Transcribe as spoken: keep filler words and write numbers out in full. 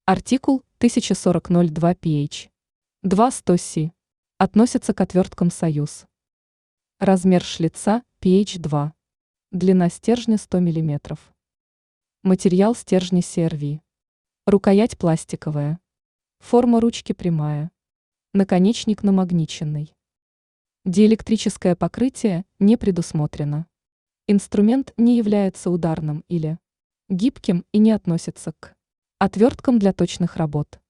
Артикул тысяча сорок ноль два пи эйч два сто си относится к отверткам «Союз». Размер шлица пи эйч два. Длина стержня сто миллиметров. Материал стержня си эр ви. Рукоять пластиковая. Форма ручки прямая. Наконечник намагниченный. Диэлектрическое покрытие не предусмотрено. Инструмент не является ударным или гибким и не относится к отверткам для точных работ.